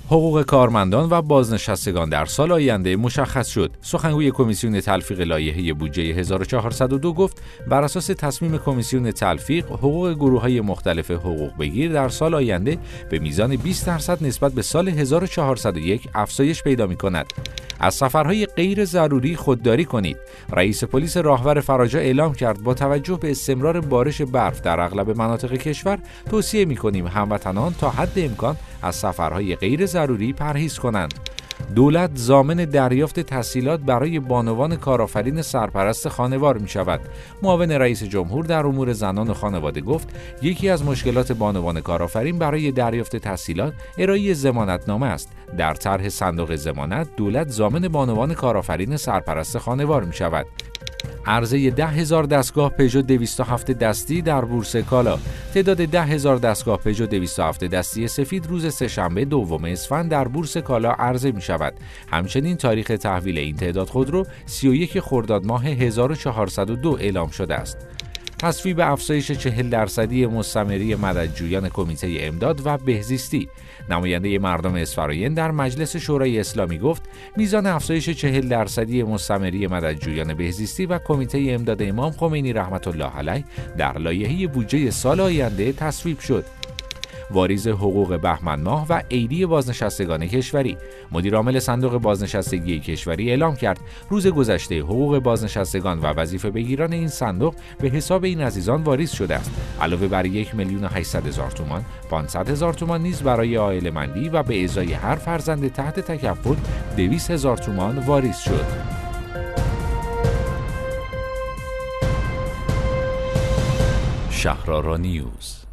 حقوق کارمندان و بازنشستگان در سال آینده مشخص شد. سخنگوی کمیسیون تلفیق لایحه بودجه 1402 گفت بر اساس تصمیم کمیسیون تلفیق حقوق گروه‌های مختلف حقوق بگیر در سال آینده به میزان 20% نسبت به سال 1401 افزایش پیدا می‌کند. از سفرهای غیر ضروری خودداری کنید. رئیس پلیس راهور فراجا اعلام کرد با توجه به استمرار بارش برف در اغلب مناطق کشور توصیه می‌کنیم هموطنان تا حد امکان از سفرهای غیر ضروری پرهیز کنند. دولت ضامن دریافت تسهیلات برای بانوان کارآفرین سرپرست خانوار می شود. معاون رئیس جمهور در امور زنان و خانواده گفت یکی از مشکلات بانوان کارآفرین برای دریافت تسهیلات ارائه ضمانتنامه است. در طرح صندوق ضمانت دولت ضامن بانوان کارآفرین سرپرست خانوار می شود. عرضه 10,000 دستگاه پژو 207 دستی در بورس کالا. تعداد 10,000 دستگاه پژو 207 دستی سفید روز سه‌شنبه دوم اسفند در بورس کالا عرضه می شود. همچنین تاریخ تحویل این تعداد خودرو 31 خرداد ماه 1402 اعلام شده است. تصویب افزایش 40% مستمری مددجویان کمیته امداد و بهزیستی. نماینده مردم اسفراین در مجلس شورای اسلامی گفت میزان افزایش 40% مستمری مددجویان بهزیستی و کمیته امداد امام خمینی رحمت الله علیه در لایحه بودجه سال آینده تصویب شد. واریز حقوق بهمن ماه و عیدی بازنشستگان کشوری. مدیرعامل صندوق بازنشستگی کشوری اعلام کرد روز گذشته حقوق بازنشستگان و وظیفه بگیران این صندوق به حساب این عزیزان واریز شده است. علاوه بر 1,800,000 تومان، 500,000 تومان نیز برای عائله‌مندی و به ازای هر فرزند تحت تکفل 200,000 تومان واریز شد. شهرآرا نیوز.